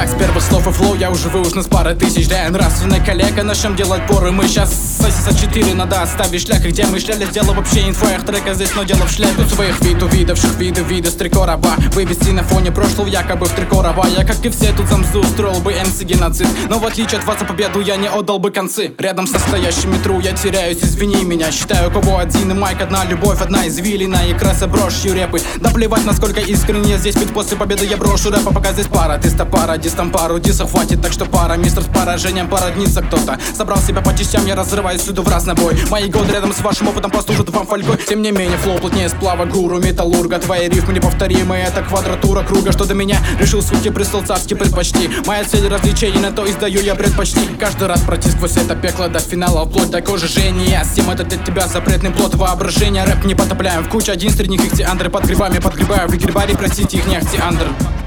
Так, с первых слов и флоу я уже выужен с пары тысяч. Да, я нравственный коллега, начнем делать поры. Мы сейчас с 4 надо оставить шлях. И где мы шляли, дело вообще инфоях трека здесь, но дело в шляпе. Тут своих увидевших виды с трико раба. Вывести на фоне прошлого якобы в трико раба. Я, как и все, тут замзу устроил бы МС геноцид. Но в отличие от вас за победу я не отдал бы концы. Рядом с настоящими тру я теряюсь, извини меня. Считаю, у кого один и майк, одна любовь, одна извилина. И краса брошью репы. Да плевать, насколько искренне здесь, ведь после победы я брошу рэпа. Пока здесь пара, пара, дис там пару, дисов хватит, так что пара. Мистер с поражением породнится кто-то. Собрал себя по частям, я разрываюсь всюду в разный бой. Мои годы рядом с вашим опытом послужат вам фольгой. Тем не менее, флоу плотнее сплава, гуру, металлурга. Твои рифмы неповторимые, это квадратура круга. Что до меня решил свести престол царский предпочти. Моя цель развлечений, на то издаю я предпочти. Каждый раз пройти сквозь это пекло до финала, вплоть до кожи жжения. Всем это для тебя запретный плод воображения. Рэп не потопляем в кучу, один среди них ихтиандры. Под грибами подгребаю, в грибаре, простите их не ахтиандр.